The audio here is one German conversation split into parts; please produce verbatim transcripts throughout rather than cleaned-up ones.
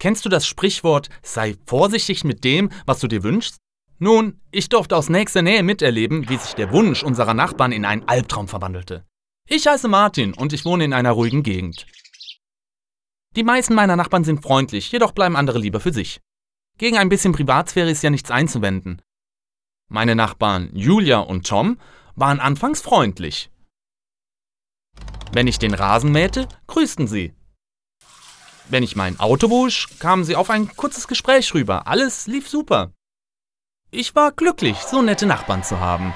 Kennst du das Sprichwort, sei vorsichtig mit dem, was du dir wünschst? Nun, ich durfte aus nächster Nähe miterleben, wie sich der Wunsch unserer Nachbarn in einen Albtraum verwandelte. Ich heiße Martin und ich wohne in einer ruhigen Gegend. Die meisten meiner Nachbarn sind freundlich, jedoch bleiben andere lieber für sich. Gegen ein bisschen Privatsphäre ist ja nichts einzuwenden. Meine Nachbarn Julia und Tom waren anfangs freundlich. Wenn ich den Rasen mähte, grüßten sie. Wenn ich mein Auto wusch, kamen sie auf ein kurzes Gespräch rüber. Alles lief super. Ich war glücklich, so nette Nachbarn zu haben.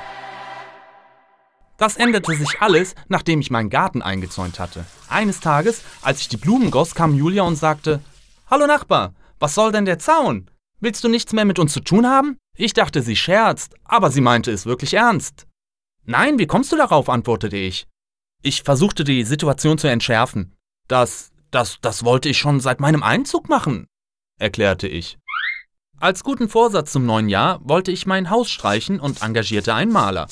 Das änderte sich alles, nachdem ich meinen Garten eingezäunt hatte. Eines Tages, als ich die Blumen goss, kam Julia und sagte: »Hallo Nachbar, was soll denn der Zaun? Willst du nichts mehr mit uns zu tun haben?« Ich dachte, sie scherzt, aber sie meinte es wirklich ernst. »Nein, wie kommst du darauf?« antwortete ich. Ich versuchte die Situation zu entschärfen. Das, das, das wollte ich schon seit meinem Einzug machen, erklärte ich. Als guten Vorsatz zum neuen Jahr wollte ich mein Haus streichen und engagierte einen Maler.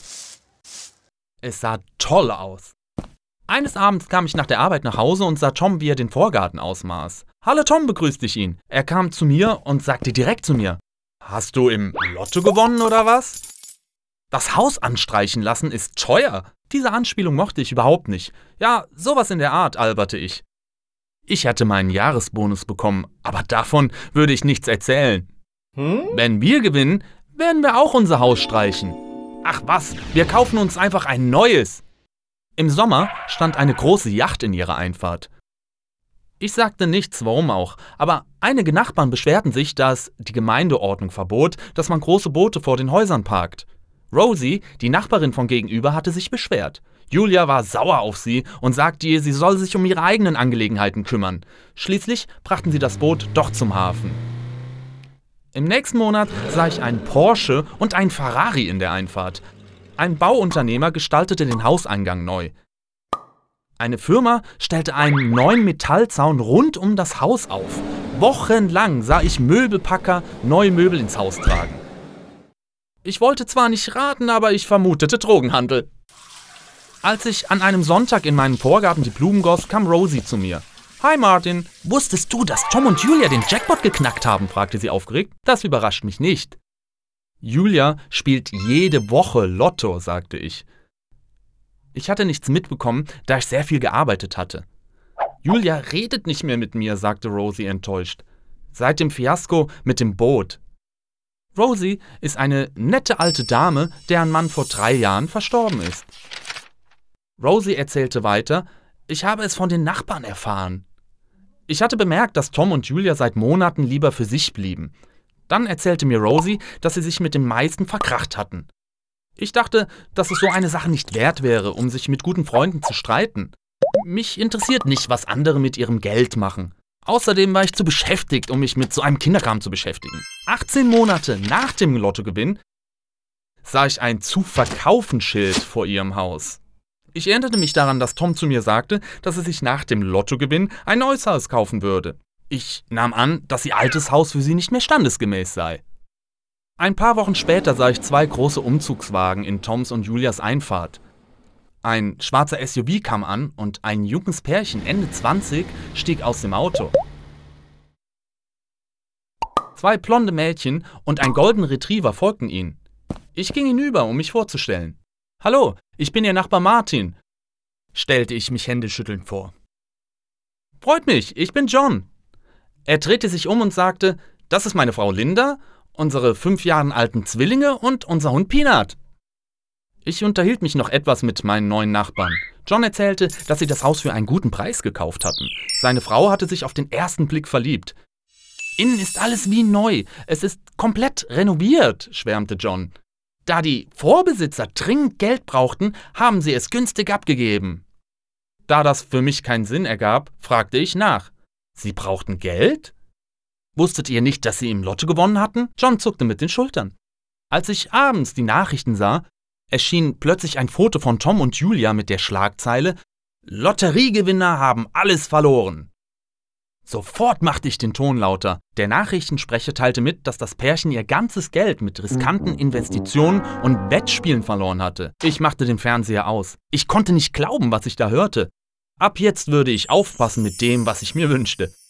Es sah toll aus. Eines Abends kam ich nach der Arbeit nach Hause und sah Tom, wie er den Vorgarten ausmaß. »Hallo Tom«, begrüßte ich ihn. Er kam zu mir und sagte direkt zu mir: »Hast du im Lotto gewonnen oder was?« Das Haus anstreichen lassen ist teuer. Diese Anspielung mochte ich überhaupt nicht. Ja, sowas in der Art, alberte ich. Ich hatte meinen Jahresbonus bekommen, aber davon würde ich nichts erzählen. Hm? Wenn wir gewinnen, werden wir auch unser Haus streichen. Ach was, wir kaufen uns einfach ein neues. Im Sommer stand eine große Yacht in ihrer Einfahrt. Ich sagte nichts, warum auch, aber einige Nachbarn beschwerten sich, dass die Gemeindeordnung verbot, dass man große Boote vor den Häusern parkt. Rosie, die Nachbarin von gegenüber, hatte sich beschwert. Julia war sauer auf sie und sagte ihr, sie soll sich um ihre eigenen Angelegenheiten kümmern. Schließlich brachten sie das Boot doch zum Hafen. Im nächsten Monat sah ich einen Porsche und einen Ferrari in der Einfahrt. Ein Bauunternehmer gestaltete den Hauseingang neu. Eine Firma stellte einen neuen Metallzaun rund um das Haus auf. Wochenlang sah ich Möbelpacker neue Möbel ins Haus tragen. Ich wollte zwar nicht raten, aber ich vermutete Drogenhandel. Als ich an einem Sonntag in meinem Vorgarten die Blumen goss, kam Rosie zu mir. »Hi Martin, wusstest du, dass Tom und Julia den Jackpot geknackt haben?« fragte sie aufgeregt. »Das überrascht mich nicht.« »Julia spielt jede Woche Lotto«, sagte ich. Ich hatte nichts mitbekommen, da ich sehr viel gearbeitet hatte. »Julia redet nicht mehr mit mir«, sagte Rosie enttäuscht. »Seit dem Fiasko mit dem Boot.« Rosie ist eine nette alte Dame, deren Mann vor drei Jahren verstorben ist. Rosie erzählte weiter: »Ich habe es von den Nachbarn erfahren.« Ich hatte bemerkt, dass Tom und Julia seit Monaten lieber für sich blieben. Dann erzählte mir Rosie, dass sie sich mit den meisten verkracht hatten. Ich dachte, dass es so eine Sache nicht wert wäre, um sich mit guten Freunden zu streiten. Mich interessiert nicht, was andere mit ihrem Geld machen. Außerdem war ich zu beschäftigt, um mich mit so einem Kinderkram zu beschäftigen. achtzehn Monate nach dem Lottogewinn sah ich ein Zu-Verkaufen-Schild vor ihrem Haus. Ich erinnerte mich daran, dass Tom zu mir sagte, dass er sich nach dem Lottogewinn ein neues Haus kaufen würde. Ich nahm an, dass ihr altes Haus für sie nicht mehr standesgemäß sei. Ein paar Wochen später sah ich zwei große Umzugswagen in Toms und Julias Einfahrt. Ein schwarzer S U V kam an und ein junges Pärchen, Ende zwanzig, stieg aus dem Auto. Zwei blonde Mädchen und ein Golden Retriever folgten ihnen. Ich ging hinüber, um mich vorzustellen. »Hallo, ich bin Ihr Nachbar Martin«, stellte ich mich händeschüttelnd vor. »Freut mich, ich bin John.« Er drehte sich um und sagte: »Das ist meine Frau Linda, unsere fünf Jahre alten Zwillinge und unser Hund Peanut.« Ich unterhielt mich noch etwas mit meinen neuen Nachbarn. John erzählte, dass sie das Haus für einen guten Preis gekauft hatten. Seine Frau hatte sich auf den ersten Blick verliebt. »Innen ist alles wie neu, es ist komplett renoviert«, schwärmte John. Da die Vorbesitzer dringend Geld brauchten, haben sie es günstig abgegeben. Da das für mich keinen Sinn ergab, fragte ich nach. »Sie brauchten Geld? Wusstet ihr nicht, dass sie im Lotto gewonnen hatten?« John zuckte mit den Schultern. Als ich abends die Nachrichten sah, erschien plötzlich ein Foto von Tom und Julia mit der Schlagzeile: »Lotteriegewinner haben alles verloren.« Sofort machte ich den Ton lauter. Der Nachrichtensprecher teilte mit, dass das Pärchen ihr ganzes Geld mit riskanten Investitionen und Wettspielen verloren hatte. Ich machte den Fernseher aus. Ich konnte nicht glauben, was ich da hörte. Ab jetzt würde ich aufpassen mit dem, was ich mir wünschte.